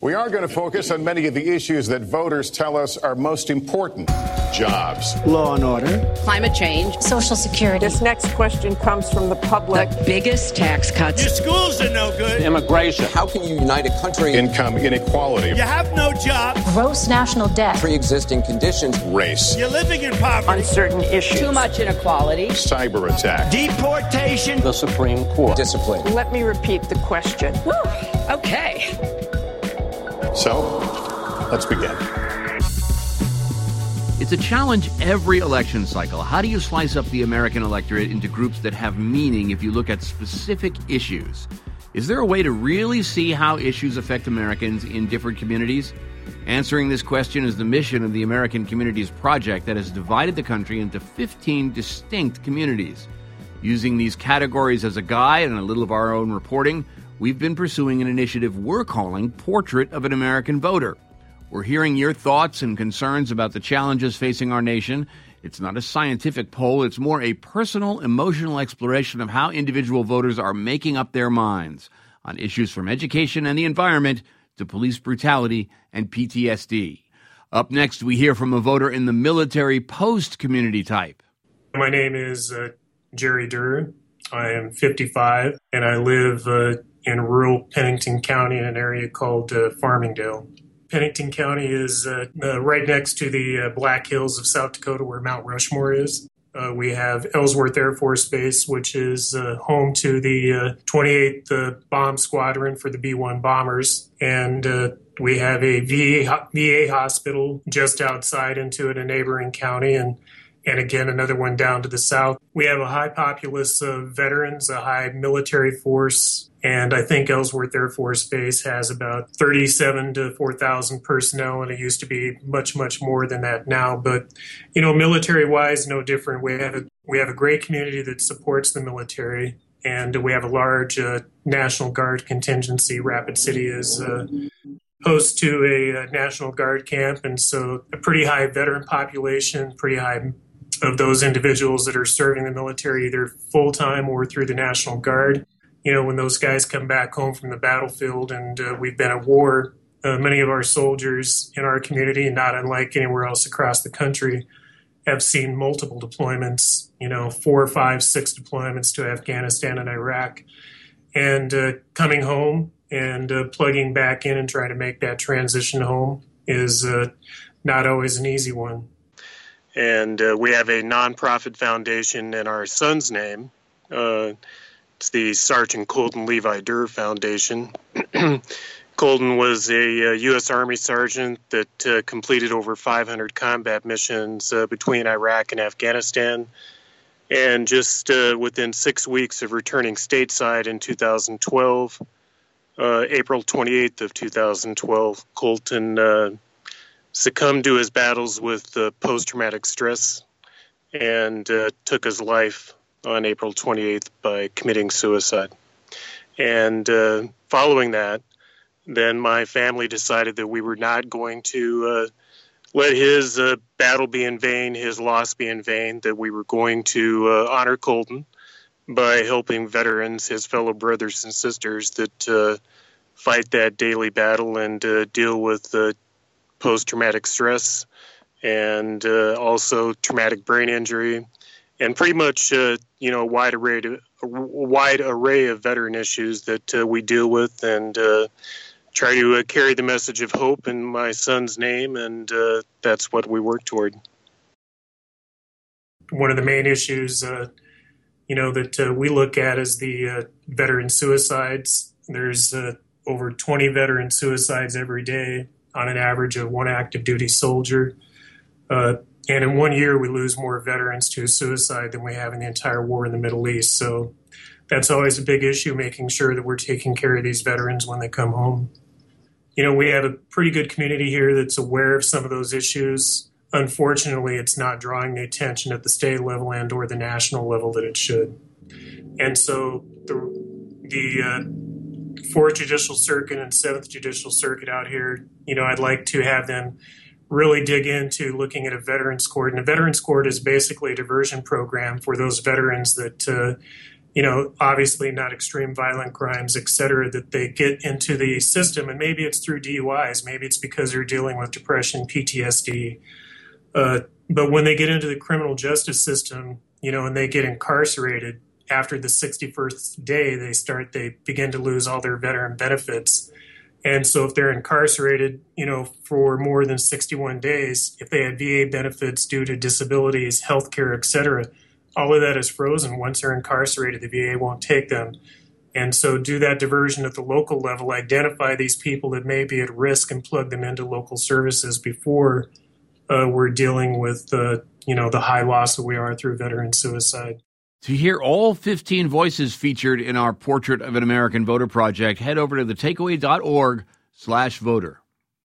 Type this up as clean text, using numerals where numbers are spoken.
We are going to focus on many of the issues that voters tell us are most important. Jobs. Law and order. Climate change. Social security. This next question comes from the public. The biggest tax cuts. Your schools are no good. Immigration. How can you unite a country? Income inequality. You have no job. Gross national debt. Pre-existing conditions. Race. You're living in poverty. Uncertain issues. Too much inequality. Cyber attack. Deportation. The Supreme Court. Discipline. Let me repeat the question. Whew. Okay. So, let's begin. It's a challenge every election cycle. How do you slice up the American electorate into groups that have meaning if you look at specific issues? Is there a way to really see how issues affect Americans in different communities? Answering this question is the mission of the American Communities Project that has divided the country into 15 distinct communities. Using these categories as a guide and a little of our own reporting, we've been pursuing an initiative we're calling Portrait of an American Voter. We're hearing your thoughts and concerns about the challenges facing our nation. It's not a scientific poll. It's more a personal, emotional exploration of how individual voters are making up their minds on issues from education and the environment to police brutality and PTSD. Up next, we hear from a voter in the military post community type. My name is Jerry Durr. I am 55, and I live in rural Pennington County in an area called Farmingdale. Pennington County is right next to the Black Hills of South Dakota where Mount Rushmore is. We have Ellsworth Air Force Base, which is home to the 28th Bomb Squadron for the B-1 bombers. And we have a VA hospital just outside into it, a neighboring county, and again, another one down to the south. We have a high populace of veterans, a high military force, and I think Ellsworth Air Force Base has about 37 to 4,000 personnel, and it used to be much, much more than that now. But, you know, military-wise, no different. We have a great community that supports the military, and we have a large National Guard contingency. Rapid City is host to a National Guard camp, and so a pretty high veteran population, pretty high of those individuals that are serving the military either full-time or through the National Guard. You know, when those guys come back home from the battlefield and we've been at war, many of our soldiers in our community, not unlike anywhere else across the country, have seen multiple deployments, 4, 5, 6 deployments to Afghanistan and Iraq. And coming home and plugging back in and trying to make that transition home is not always an easy one. And we have a nonprofit foundation in our son's name. It's the Sergeant Colton Levi Durr Foundation. Colton was a U.S. Army sergeant that completed over 500 combat missions between Iraq and Afghanistan. And just within 6 weeks of returning stateside in 2012, April 28th of 2012, Colton succumbed to his battles with post-traumatic stress and took his life on April 28th by committing suicide. And following that, then my family decided that we were not going to let his battle be in vain, his loss be in vain, that we were going to honor Colton by helping veterans, his fellow brothers and sisters that fight that daily battle and deal with post-traumatic stress and also traumatic brain injury, and pretty much a wide array of veteran issues that we deal with, and try to carry the message of hope in my son's name, and that's what we work toward. One of the main issues, that we look at is the veteran suicides. There's over 20 veteran suicides every day on an average of one active duty soldier. And in 1 year, we lose more veterans to suicide than we have in the entire war in the Middle East. So that's always a big issue, making sure that we're taking care of these veterans when they come home. We have a pretty good community here that's aware of some of those issues. Unfortunately, it's not drawing the attention at the state level and or the national level that it should. And so the 4th Judicial Circuit and 7th Judicial Circuit out here, I'd like to have them really dig into looking at a veterans court. And a veterans court is basically a diversion program for those veterans that obviously not extreme violent crimes, et cetera, that they get into the system. And maybe it's through DUIs. Maybe it's because they're dealing with depression, PTSD. But when they get into the criminal justice system, and they get incarcerated, after the 61st day, they begin to lose all their veteran benefits. And so if they're incarcerated, for more than 61 days, if they had VA benefits due to disabilities, healthcare, et cetera, all of that is frozen. Once they're incarcerated, the VA won't take them. And so do that diversion at the local level, identify these people that may be at risk and plug them into local services before we're dealing with the high loss that we are through veteran suicide. To hear all 15 voices featured in our Portrait of an American Voter project, head over to thetakeaway.org/voter.